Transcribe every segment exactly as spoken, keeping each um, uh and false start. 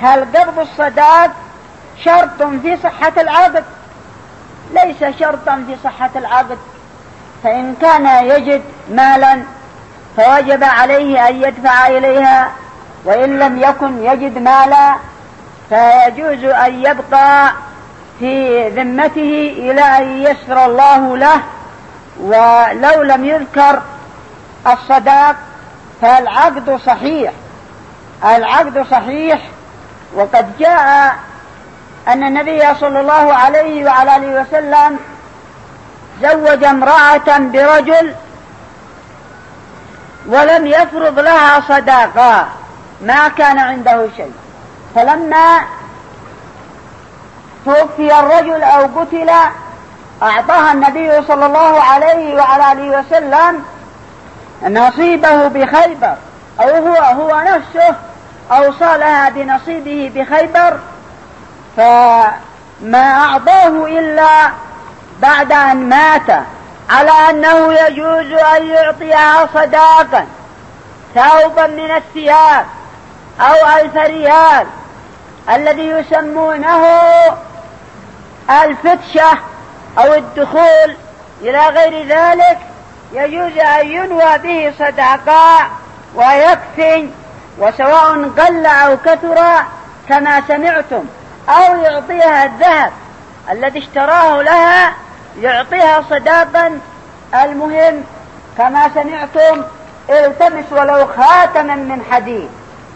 هل قبض الصداق شرط في صحة العقد؟ ليس شرطا في صحة العقد، فإن كان يجد مالا فوجب عليه أن يدفع إليها، وإن لم يكن يجد مالا فيجوز أن يبقى في ذمته إلى أن ييسر الله له. ولو لم يذكر الصداق فالعقد صحيح، العقد صحيح. وقد جاء أن النبي صلى الله عليه وعلى آله وسلم زوج امرأة برجل ولم يفرض لها صداقا، ما كان عنده شيء، فلما توفي الرجل أو قتل أعطاها النبي صلى الله عليه وعلى آله وسلم نصيبه بخيبر، أو هو هو نفسه أوصى لها بنصيبه بخيبر، فما أعطاه إلا بعد أن مات، على أنه يجوز أن يعطيها صداقا ثوبا من الثياب أو ألف ريال الذي يسمونه الفتشة أو الدخول إلى غير ذلك، يجوز أن ينوى به صداقا ويكفي، وسواء قل أو كثر كما سمعتم، أو يعطيها الذهب الذي اشتراه لها يعطيها صداقا، المهم كما سمعتم التمس ولو خاتما من حديد.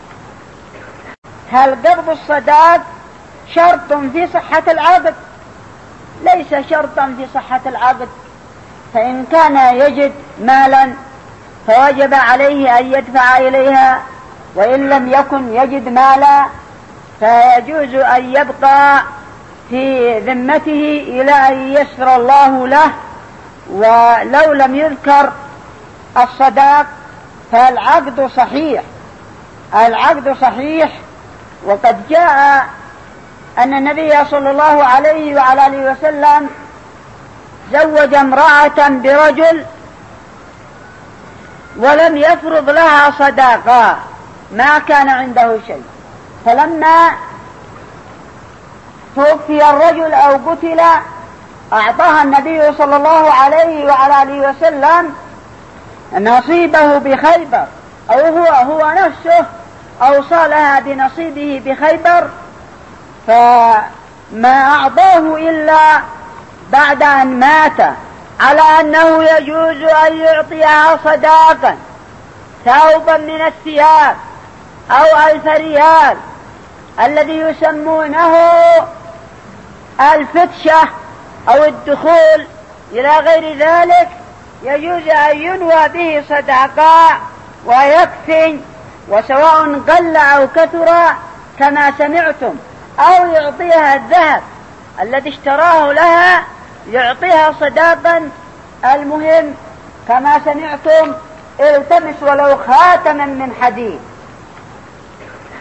هل قبض الصداق شرط في صحة العقد؟ ليس شرطا في صحة العقد، فإن كان يجد مالا فوجب عليه أن يدفع إليها، وإن لم يكن يجد مالا فيجوز أن يبقى في ذمته إلى أن ييسر الله له. ولو لم يذكر الصداق فالعقد صحيح، العقد صحيح. وقد جاء أن النبي صلى الله عليه وعلى آله وسلم زوج امرأة برجل ولم يفرض لها صداقا، ما كان عنده شيء، فلما توفي الرجل أو قتل أعطاها النبي صلى الله عليه وعلى آله وسلم نصيبه بخيبر، أو هو هو نفسه أوصى لها بنصيبه بخيبر، فما أعطاه إلا بعد أن مات، على أنه يجوز أن يعطيها صداقا ثوبا من الثياب أو ألف ريال الذي يسمونه الفتشة أو الدخول إلى غير ذلك، يجوز أن ينوى به صداقا ويكفي، وسواء قل أو كثر كما سمعتم، أو يعطيها الذهب الذي اشتراه لها يعطيها صداقا، المهم كما سمعتم التمس ولو خاتما من حديد.